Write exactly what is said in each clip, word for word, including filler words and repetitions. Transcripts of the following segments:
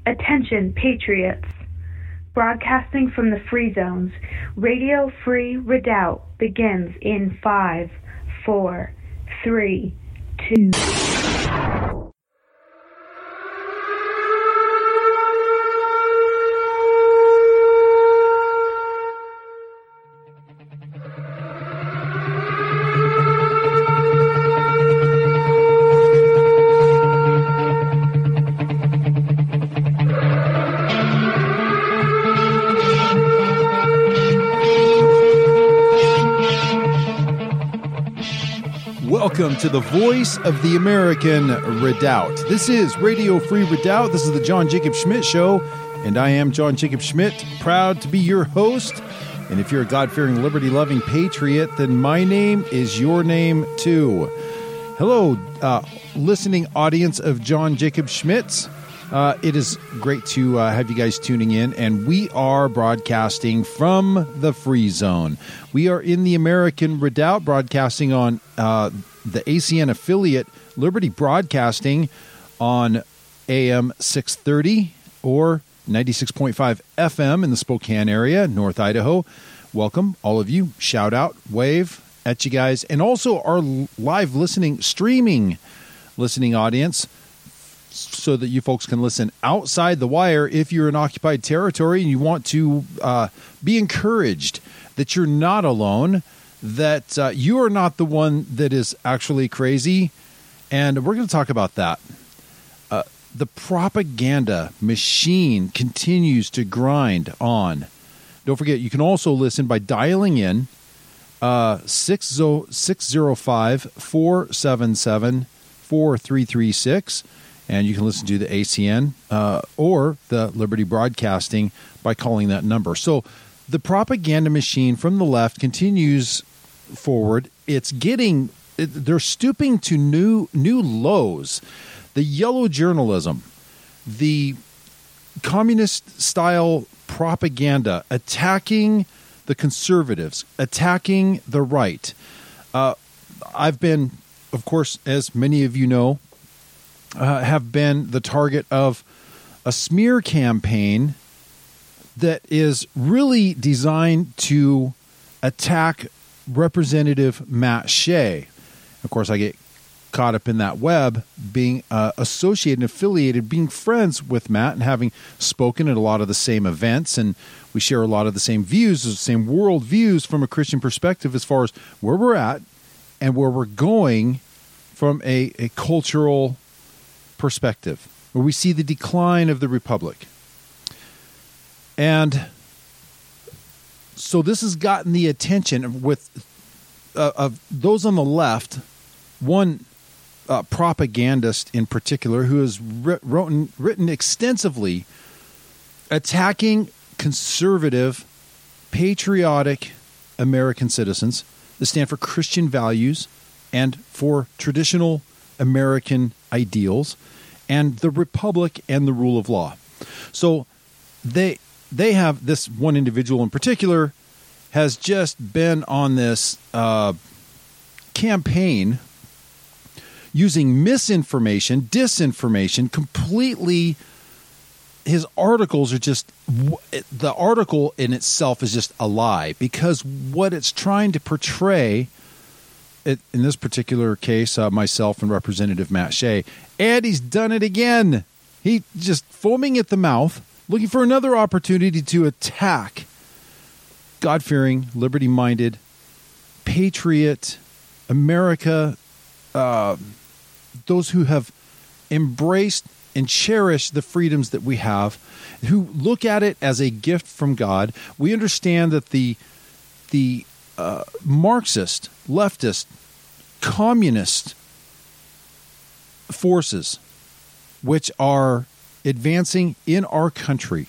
Attention, patriots. Broadcasting from the Free Zones, Radio Free Redoubt begins in five, four, three, two. Welcome to the voice of the American Redoubt. This is Radio Free Redoubt. This is the John Jacob Schmidt Show, and I am John Jacob Schmidt, proud to be your host. And if you're a God-fearing, liberty-loving patriot, then my name is your name too. Hello, uh, listening audience of John Jacob Schmidt. Uh, it is great to uh, have you guys tuning in, and we are broadcasting from the Free Zone. We are in the American Redoubt, broadcasting on uh, the A C N affiliate Liberty Broadcasting on A M six thirty or ninety-six point five F M in the Spokane area, North Idaho. Welcome, all of you. Shout out, wave at you guys, and also our live listening, streaming listening audience, so that you folks can listen outside the wire if you're in occupied territory and you want to uh, be encouraged that you're not alone, that uh, you are not the one that is actually crazy. And we're going to talk about that. Uh, the propaganda machine continues to grind on. Don't forget, you can also listen by dialing in uh, six oh five, four seven seven, four three three six. And you can listen to the A C N uh, or the Liberty Broadcasting by calling that number. So the propaganda machine from the left continues forward. It's getting, it, they're stooping to new new lows. The yellow journalism, the communist-style propaganda attacking the conservatives, attacking the right. Uh, I've been, of course, as many of you know, Uh, have been the target of a smear campaign that is really designed to attack Representative Matt Shea. Of course, I get caught up in that web, being uh, associated and affiliated, being friends with Matt and having spoken at a lot of the same events. And we share a lot of the same views, the same world views from a Christian perspective as far as where we're at and where we're going from a, a cultural perspective, where we see the decline of the republic. And so this has gotten the attention with uh, of those on the left, one uh, propagandist in particular who has writ- written, written extensively attacking conservative, patriotic American citizens that stand for Christian values and for traditional American ideals and the republic and the rule of law. So they they have, this one individual in particular has just been on this uh, campaign using misinformation, disinformation, completely. His articles are just, the article in itself is just a lie, because what it's trying to portray, it, in this particular case, uh, myself and Representative Matt Shea, and he's done it again. He just foaming at the mouth, looking for another opportunity to attack God-fearing, liberty-minded, patriot, America, uh, those who have embraced and cherish the freedoms that we have, who look at it as a gift from God. We understand that the the uh, Marxist, leftist, communist forces which are advancing in our country,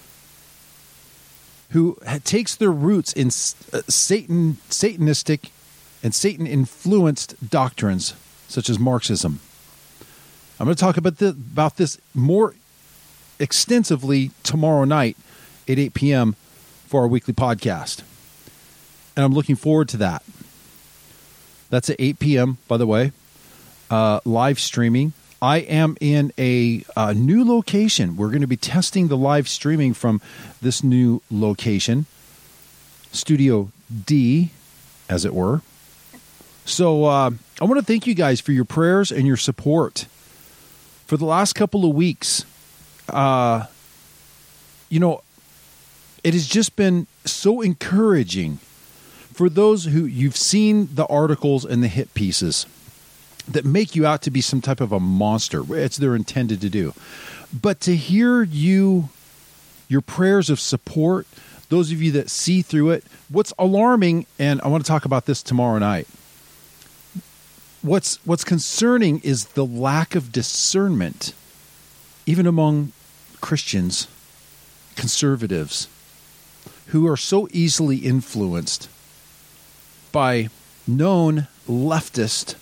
who takes their roots in uh, Satan, Satanistic and Satan-influenced doctrines such as Marxism. I'm going to talk about, the, about this more extensively tomorrow night at eight p.m. for our weekly podcast. And I'm looking forward to that. That's at eight p.m., by the way, uh, live streaming. I am in a, a new location. We're going to be testing the live streaming from this new location, Studio D, as it were. So uh, I want to thank you guys for your prayers and your support. For the last couple of weeks, uh, you know, it has just been so encouraging for those who you've seen the articles and the hit pieces that make you out to be some type of a monster. It's they're intended to do. But to hear you, your prayers of support, those of you that see through it, what's alarming, and I want to talk about this tomorrow night, what's what's concerning is the lack of discernment, even among Christians, conservatives, who are so easily influenced by known leftist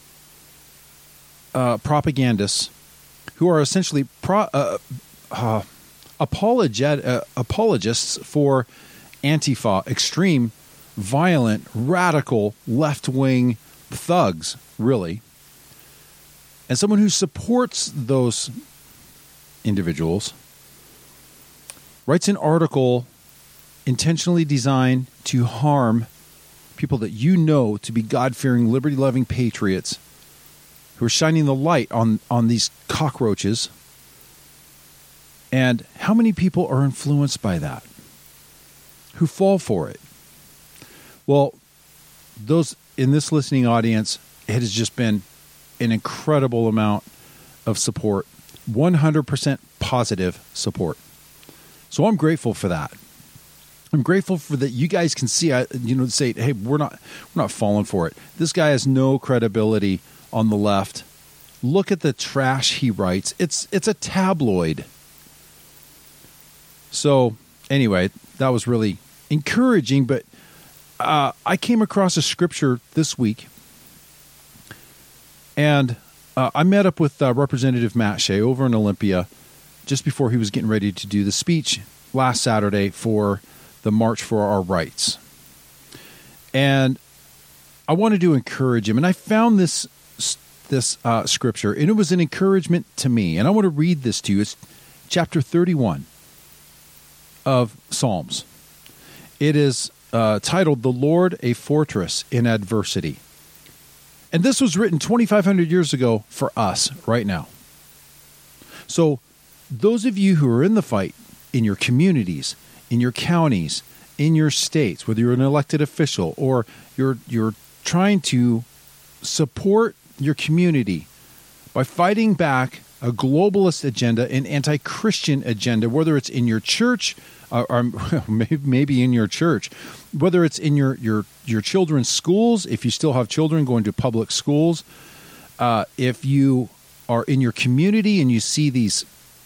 Uh, propagandists who are essentially pro, uh, uh, apologet, uh, apologists for Antifa, extreme, violent, radical, left-wing thugs, really. And someone who supports those individuals writes an article intentionally designed to harm people that you know to be God-fearing, liberty-loving patriots who are shining the light on, on these cockroaches. And how many people are influenced by that? Who fall for it? Well, those in this listening audience, it has just been an incredible amount of support. one hundred percent positive support. So I'm grateful for that. I'm grateful for that you guys can see, you know, say, hey, we're not, we're not falling for it. This guy has no credibility on the left. Look at the trash he writes. It's it's a tabloid. So anyway, that was really encouraging, but uh, I came across a scripture this week, and uh, I met up with uh, Representative Matt Shea over in Olympia just before he was getting ready to do the speech last Saturday for the March for Our Rights. And I wanted to encourage him, and I found this this uh, scripture, and it was an encouragement to me. And I want to read this to you. It's chapter thirty-one of Psalms. It is uh, titled, "The Lord a Fortress in Adversity." And this was written twenty-five hundred years ago for us right now. So those of you who are in the fight, in your communities, in your counties, in your states, whether you're an elected official or you're you're trying to support your community by fighting back a globalist agenda, an anti-Christian agenda, whether it's in your church or, or maybe in your church, whether it's in your, your, your children's schools, if you still have children going to public schools, uh, if you are in your community and you see these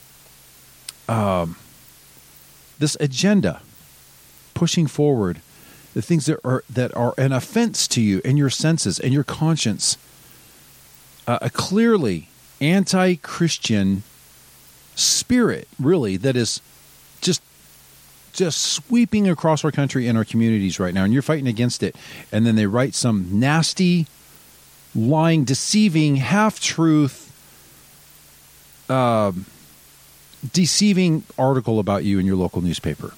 um, this agenda pushing forward the things that are that are an offense to you and your senses and your conscience, uh, a clearly anti-Christian spirit, really, that is just just sweeping across our country and our communities right now, and you're fighting against it. And then they write some nasty, lying, deceiving, half-truth, uh, deceiving article about you in your local newspaper.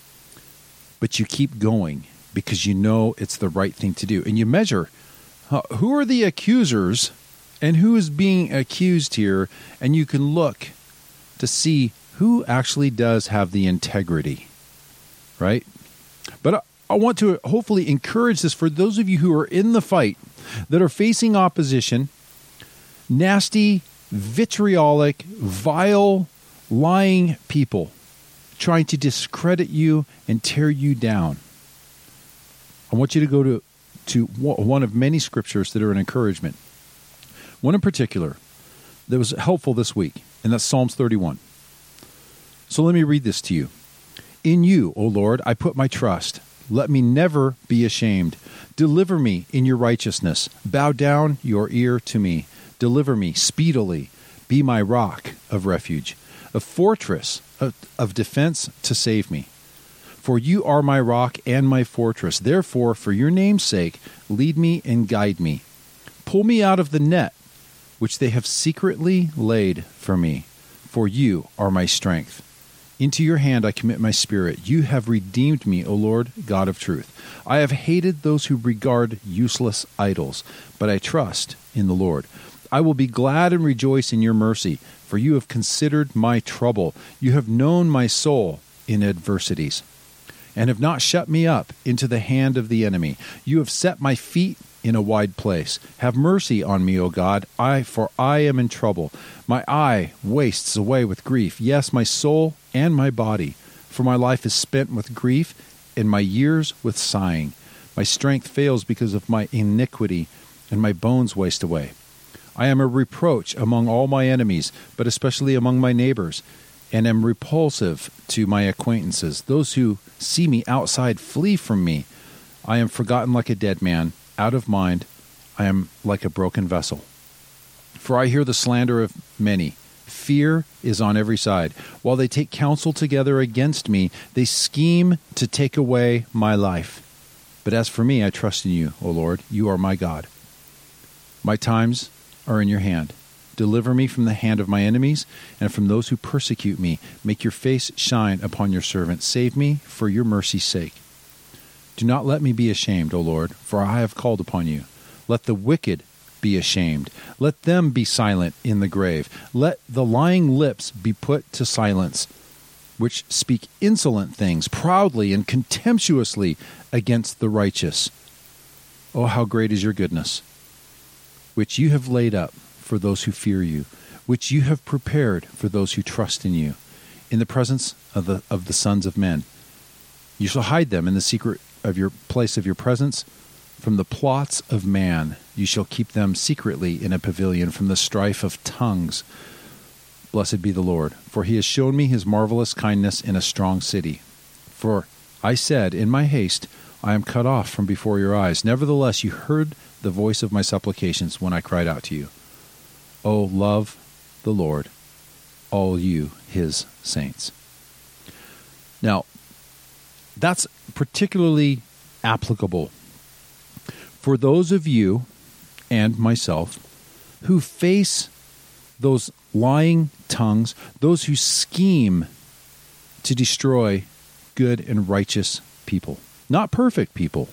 But you keep going because you know it's the right thing to do. And you measure uh, who are the accusers and who is being accused here, and you can look to see who actually does have the integrity, right? But I, I want to hopefully encourage this for those of you who are in the fight, that are facing opposition, nasty, vitriolic, vile, lying people trying to discredit you and tear you down. I want you to go to, to one of many scriptures that are an encouragement. One in particular that was helpful this week, and that's Psalms thirty-one. So let me read this to you. "In you, O Lord, I put my trust. Let me never be ashamed. Deliver me in your righteousness. Bow down your ear to me. Deliver me speedily. Be my rock of refuge, a fortress of, of defense to save me. For you are my rock and my fortress. Therefore, for your name's sake, lead me and guide me. Pull me out of the net which they have secretly laid for me. For you are my strength. Into your hand I commit my spirit. You have redeemed me, O Lord, God of truth. I have hated those who regard useless idols, but I trust in the Lord. I will be glad and rejoice in your mercy, for you have considered my trouble. You have known my soul in adversities, and have not shut me up into the hand of the enemy. You have set my feet in a wide place. Have mercy on me, O God, I for I am in trouble. My eye wastes away with grief, yes, my soul and my body, for my life is spent with grief, and my years with sighing. My strength fails because of my iniquity, and my bones waste away. I am a reproach among all my enemies, but especially among my neighbors, and am repulsive to my acquaintances. Those who see me outside flee from me. I am forgotten like a dead man, out of mind. I am like a broken vessel. For I hear the slander of many. Fear is on every side. While they take counsel together against me, they scheme to take away my life. But as for me, I trust in you, O Lord. You are my God. My times are in your hand. Deliver me from the hand of my enemies and from those who persecute me. Make your face shine upon your servant. Save me for your mercy's sake. Do not let me be ashamed, O Lord, for I have called upon you. Let the wicked be ashamed. Let them be silent in the grave. Let the lying lips be put to silence, which speak insolent things proudly and contemptuously against the righteous. Oh, how great is your goodness, which you have laid up for those who fear you, which you have prepared for those who trust in you, in the presence of the of the sons of men. You shall hide them in the secret of your place of your presence. From the plots of man you shall keep them secretly in a pavilion from the strife of tongues. Blessed be the Lord, for he has shown me his marvelous kindness in a strong city. For I said, in my haste, I am cut off from before your eyes. Nevertheless, you heard the voice of my supplications when I cried out to you. O love the Lord, all you his saints. Now, that's particularly applicable for those of you and myself who face those lying tongues, those who scheme to destroy good and righteous people. Not perfect people,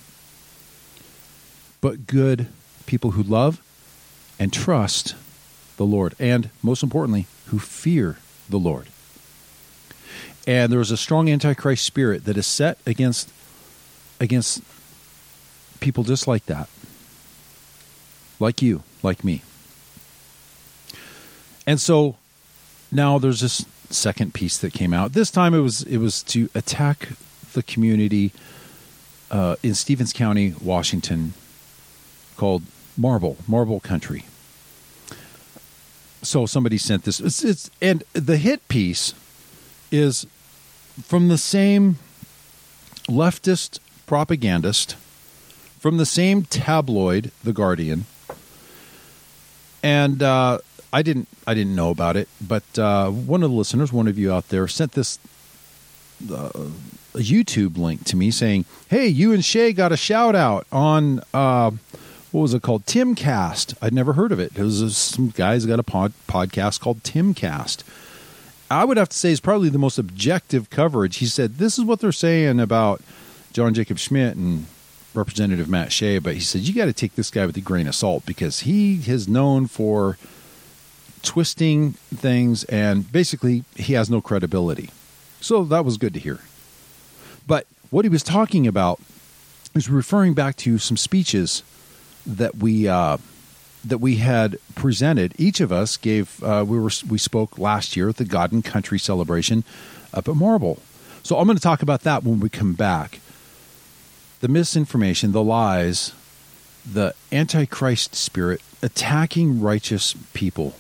but good people who love and trust the Lord, and most importantly, who fear the Lord. And there is a strong antichrist spirit that is set against against people just like that, like you, like me. And so now there's this second piece that came out. This time it was it was to attack the community uh, in Stevens County, Washington, called Marble, Marble Country. So somebody sent this. It's, it's and the hit piece is from the same leftist propagandist, from the same tabloid, The Guardian. And uh, I didn't I didn't know about it, but uh, one of the listeners, one of you out there, sent this uh, a YouTube link to me saying, "Hey, you and Shay got a shout out on." Uh, What was it called? Timcast. I'd never heard of it. It was some guys got a pod, podcast called Timcast. I would have to say it's probably the most objective coverage. He said, this is what they're saying about John Jacob Schmidt and Representative Matt Shea, but he said, you got to take this guy with a grain of salt because he is known for twisting things and basically he has no credibility. So that was good to hear. But what he was talking about is referring back to some speeches that we uh, that we had presented. Each of us gave. Uh, we were we spoke last year at the God and Country celebration up at Marble. So I'm going to talk about that when we come back. The misinformation, the lies, the Antichrist spirit attacking righteous people,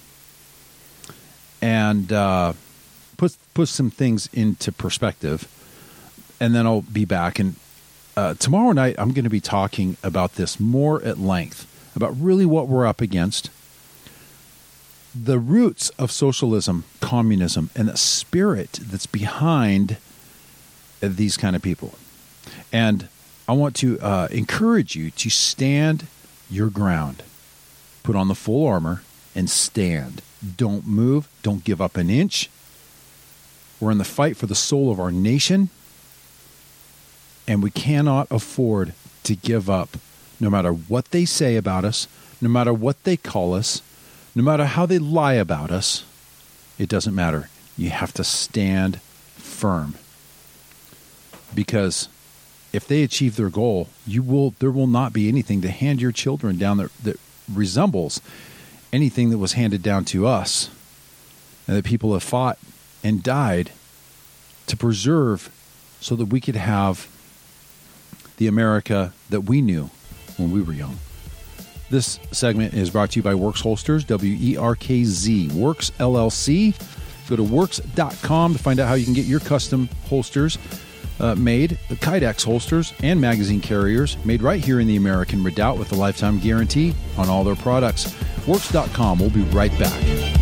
and uh, put put some things into perspective. And then I'll be back and. Uh, tomorrow night, I'm going to be talking about this more at length, about really what we're up against, the roots of socialism, communism, and the spirit that's behind these kind of people. And I want to uh, encourage you to stand your ground, put on the full armor, and stand. Don't move. Don't give up an inch. We're in the fight for the soul of our nation, and we cannot afford to give up, no matter what they say about us, no matter what they call us, no matter how they lie about us. It doesn't matter. You have to stand firm. Because if they achieve their goal, you will. There will not be anything to hand your children down that, that resembles anything that was handed down to us, and that people have fought and died to preserve so that we could have the America that we knew when we were young. This segment is brought to you by Works Holsters, W E R K Z, Works L L C. Go to works dot com to find out how you can get your custom holsters uh, made, the Kydex holsters and magazine carriers made right here in the American Redoubt with a lifetime guarantee on all their products. Works dot com. We'll be right back.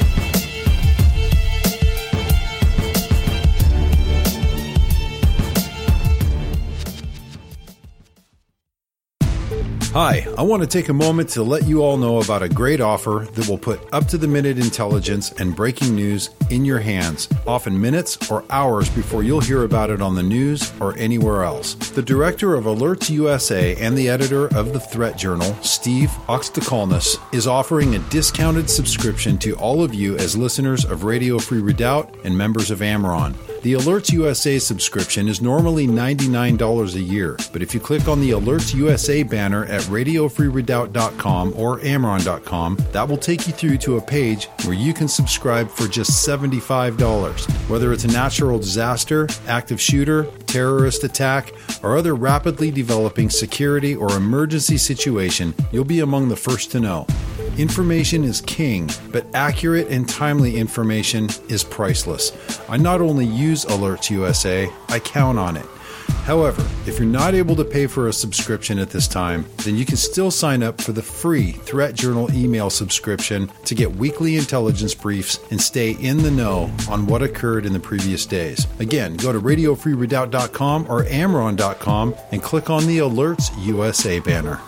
Hi, I want to take a moment to let you all know about a great offer that will put up-to-the-minute intelligence and breaking news in your hands, often minutes or hours before you'll hear about it on the news or anywhere else. The director of Alerts U S A and the editor of the Threat Journal, Steve Oxtakalnis, is offering a discounted subscription to all of you as listeners of Radio Free Redoubt and members of Amaron. The Alerts U S A subscription is normally ninety-nine dollars a year, but if you click on the Alerts U S A banner at radio free redoubt dot com or amaron dot com, that will take you through to a page where you can subscribe for just seventy-five dollars. Whether it's a natural disaster, active shooter, terrorist attack, or other rapidly developing security or emergency situation, you'll be among the first to know. Information is king, but accurate and timely information is priceless. I not only use Alerts U S A, I count on it. However, if you're not able to pay for a subscription at this time, then you can still sign up for the free Threat Journal email subscription to get weekly intelligence briefs and stay in the know on what occurred in the previous days. Again, go to radio free redoubt dot com or amaron dot com and click on the Alerts U S A banner.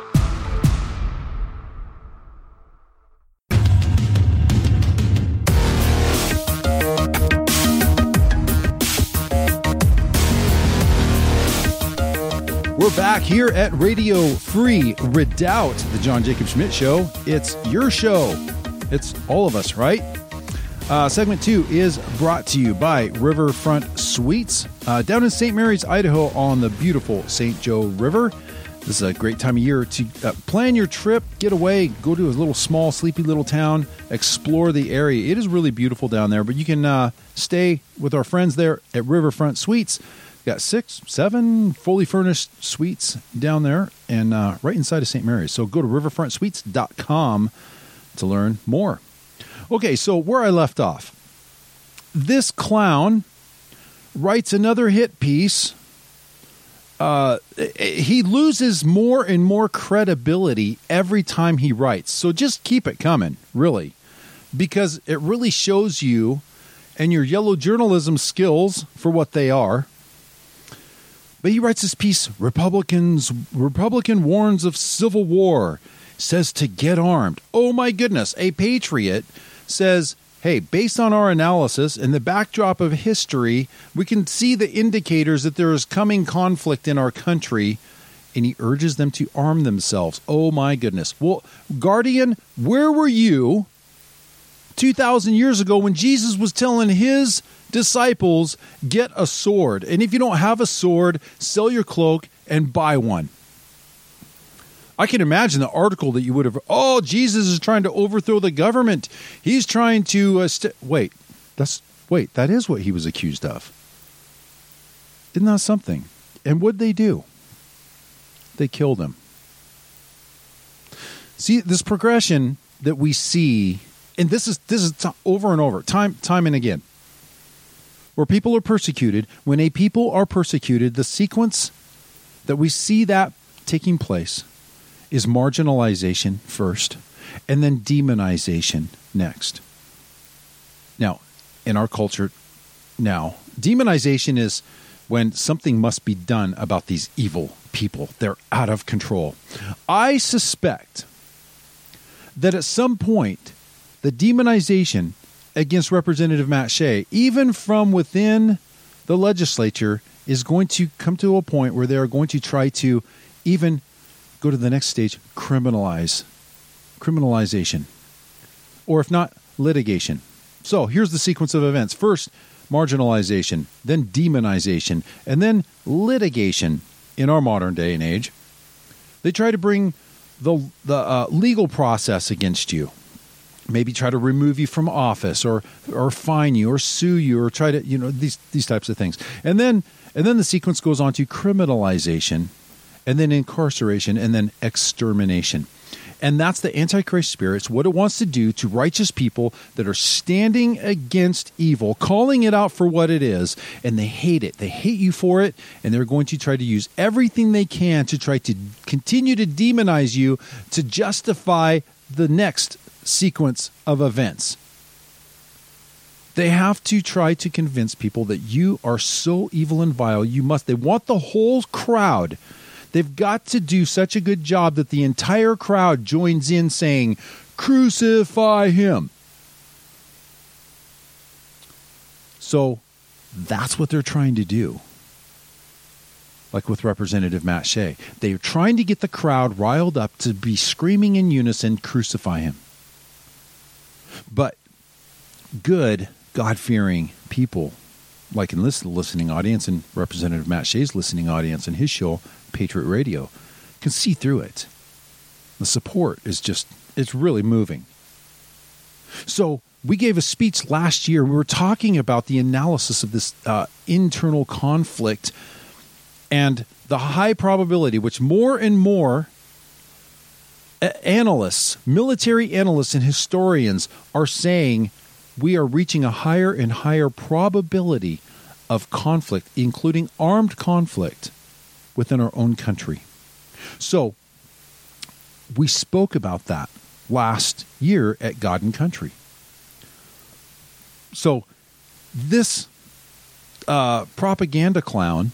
We're back here at Radio Free Redoubt, the John Jacob Schmidt Show. It's your show. It's all of us, right? Uh, segment two is brought to you by Riverfront Suites uh, down in Saint Mary's, Idaho on the beautiful Saint Joe River. This is a great time of year to uh, plan your trip, get away, go to a little small, sleepy little town, explore the area. It is really beautiful down there, but you can uh, stay with our friends there at Riverfront Suites. Got six, seven fully furnished suites down there and uh, right inside of Saint Mary's. So go to riverfront suites dot com to learn more. Okay, so where I left off. This clown writes another hit piece. Uh, he loses more and more credibility every time he writes. So just keep it coming, really. Because it really shows you and your yellow journalism skills for what they are. But he writes this piece, Republicans, Republican warns of civil war, says to get armed. Oh my goodness, a patriot says, hey, based on our analysis and the backdrop of history, we can see the indicators that there is coming conflict in our country, and he urges them to arm themselves. Oh my goodness. Well, Guardian, where were you two thousand years ago when Jesus was telling his disciples, get a sword. And if you don't have a sword, sell your cloak and buy one. I can imagine the article that you would have, oh, Jesus is trying to overthrow the government. He's trying to, uh, st- wait, that's, wait, that is what he was accused of. Isn't that something? And what'd they do? They killed him. See, this progression that we see, and this is, this is t- over and over, time, time and again. Where people are persecuted, when a people are persecuted, the sequence that we see that taking place is marginalization first, and then demonization next. Now, in our culture now, demonization is when something must be done about these evil people. They're out of control. I suspect that at some point, the demonization against Representative Matt Shea, even from within the legislature, is going to come to a point where they are going to try to even go to the next stage, criminalize, criminalization, or if not, litigation. So here's the sequence of events. First, marginalization, then demonization, and then litigation in our modern day and age. They try to bring the, the uh, legal process against you. Maybe try to remove you from office, or or fine you, or sue you, or try to, you know, these these types of things. And then and then the sequence goes on to criminalization, and then incarceration, and then extermination. And that's the Antichrist spirit. It's what it wants to do to righteous people that are standing against evil, calling it out for what it is, and they hate it. They hate you for it, and they're going to try to use everything they can to try to continue to demonize you to justify the next sequence of events. They have to try to convince people that you are so evil and vile, you must. They want the whole crowd. They've got to do such a good job that the entire crowd joins in saying, crucify him. So that's what they're trying to do. Like with Representative Matt Shea. They're trying to get the crowd riled up to be screaming in unison, crucify him. But good, God-fearing people, like in this listening audience and Representative Matt Shea's listening audience and his show, Patriot Radio, can see through it. The support is just, it's really moving. So we gave a speech last year. We were talking about the analysis of this uh, internal conflict and the high probability, which more and more analysts, military analysts and historians are saying we are reaching a higher and higher probability of conflict, including armed conflict within our own country. So we spoke about that last year at God and Country. So this uh, propaganda clown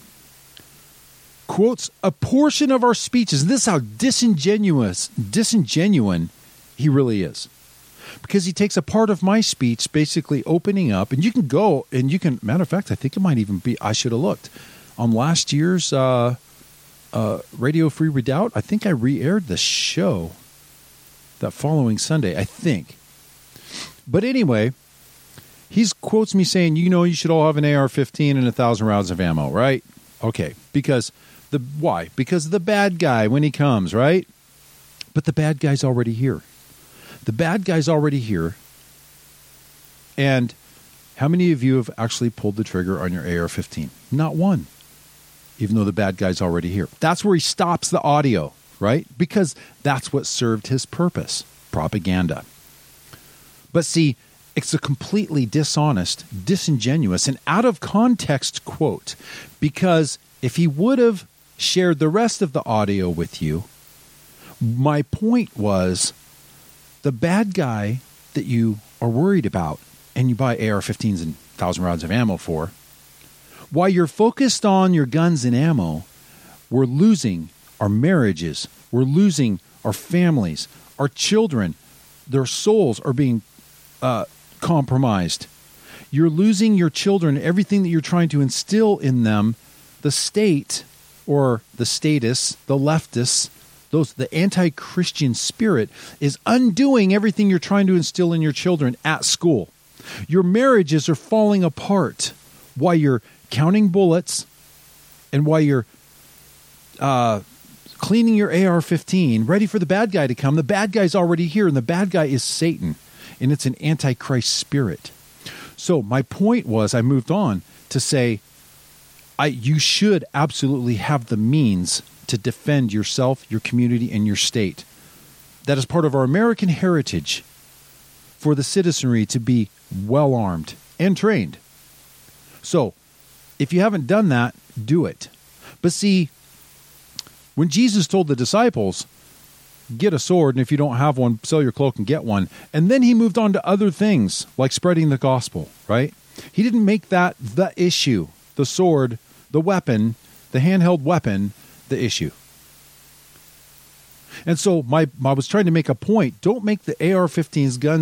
quotes a portion of our speeches. This is how disingenuous, disingenuine he really is. Because he takes a part of my speech basically opening up, and you can go, and you can, matter of fact, I think it might even be, I should have looked, on last year's uh, uh, Radio Free Redoubt, I think I re-aired the show that following Sunday, I think. But anyway, he quotes me saying, you know, you should all have an A R fifteen and a thousand rounds of ammo, right? Okay, because the why? Because the bad guy when he comes, right? But the bad guy's already here. The bad guy's already here. And how many of you have actually pulled the trigger on your A R fifteen? Not one. Even though the bad guy's already here. That's where he stops the audio, right? Because that's what served his purpose. Propaganda. But see, it's a completely dishonest, disingenuous, and out of context quote. Because if he would have shared the rest of the audio with you, my point was the bad guy that you are worried about and you buy A R fifteens and one thousand rounds of ammo for, while you're focused on your guns and ammo, we're losing our marriages, we're losing our families, our children, their souls are being uh, compromised. You're losing your children, everything that you're trying to instill in them. The state or the statists, the leftists, those the anti-Christian spirit is undoing everything you're trying to instill in your children at school. Your marriages are falling apart while you're counting bullets and while you're uh, cleaning your A R fifteen, ready for the bad guy to come. The bad guy's already here, and the bad guy is Satan, and it's an antichrist spirit. So my point was, I moved on to say, I you should absolutely have the means to defend yourself, your community, and your state. That is part of our American heritage for the citizenry to be well-armed and trained. So, if you haven't done that, do it. But see, when Jesus told the disciples, get a sword, and if you don't have one, sell your cloak and get one, and then he moved on to other things, like spreading the gospel, right? He didn't make that the issue, the sword, the weapon, the handheld weapon, the issue. And so my I was trying to make a point. Don't make the A R fifteens guns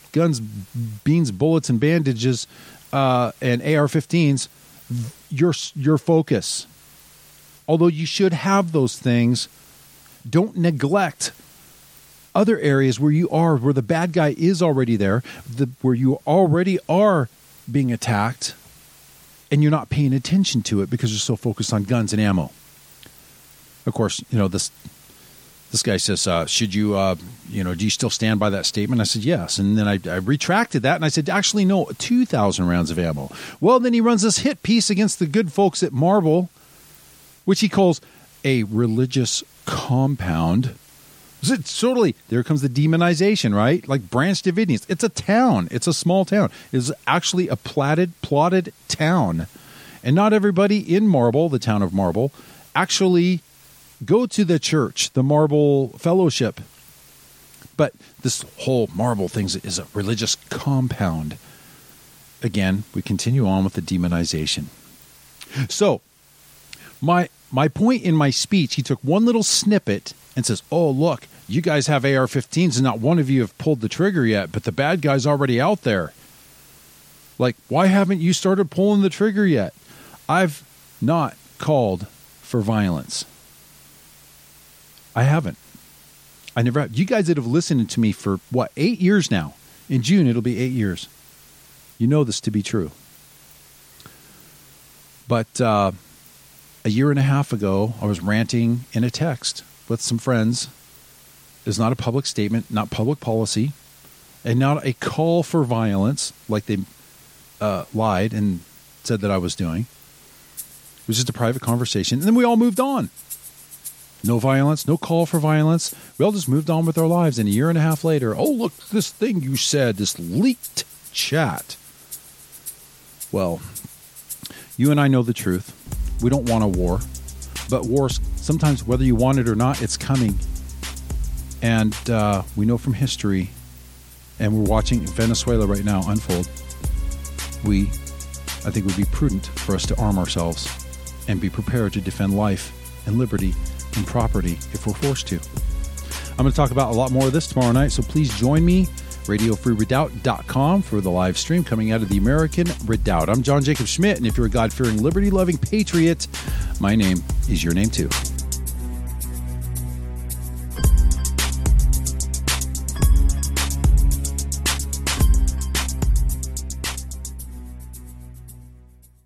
guns, beans, bullets, and bandages, uh, and A R fifteens, your your focus. Although you should have those things, don't neglect other areas where you are, where the bad guy is already there, the, where you already are being attacked, and you're not paying attention to it because you're so focused on guns and ammo. Of course, you know, this this guy says, uh, should you, uh, you know, do you still stand by that statement? I said, yes. And then I, I retracted that, and I said, actually, no, two thousand rounds of ammo. Well, then he runs this hit piece against the good folks at Marble, which he calls a religious compound. It's totally, there comes the demonization, right? Like Branch Davidians. It's a town. It's a small town. It's actually a platted, plotted town. And not everybody in Marble, the town of Marble, actually go to the church, the Marble Fellowship. But this whole Marble thing is a religious compound. Again, we continue on with the demonization. So, my my point in my speech, he took one little snippet and says, oh, look, you guys have A R fifteens and not one of you have pulled the trigger yet, but the bad guy's already out there. Like, why haven't you started pulling the trigger yet? I've not called for violence. I haven't. I never have. You guys that have listened to me for, what, eight years now. In June, it'll be eight years. You know this to be true. But uh, a year and a half ago, I was ranting in a text with some friends. It's not a public statement, not public policy, and not a call for violence like they uh, lied and said that I was doing. It was just a private conversation. And then we all moved on. No violence, no call for violence. We all just moved on with our lives. And a year and a half later, oh, look, this thing you said, this leaked chat. Well, you and I know the truth. We don't want a war. But wars, sometimes whether you want it or not, it's coming. And uh, we know from history, and we're watching Venezuela right now unfold, we, I think it would be prudent for us to arm ourselves and be prepared to defend life and liberty and property if we're forced to. I'm going to talk about a lot more of this tomorrow night, so please join me, radio free redoubt dot com, for the live stream coming out of the American Redoubt. I'm John Jacob Schmidt, and if you're a God-fearing, liberty-loving patriot, my name is your name too.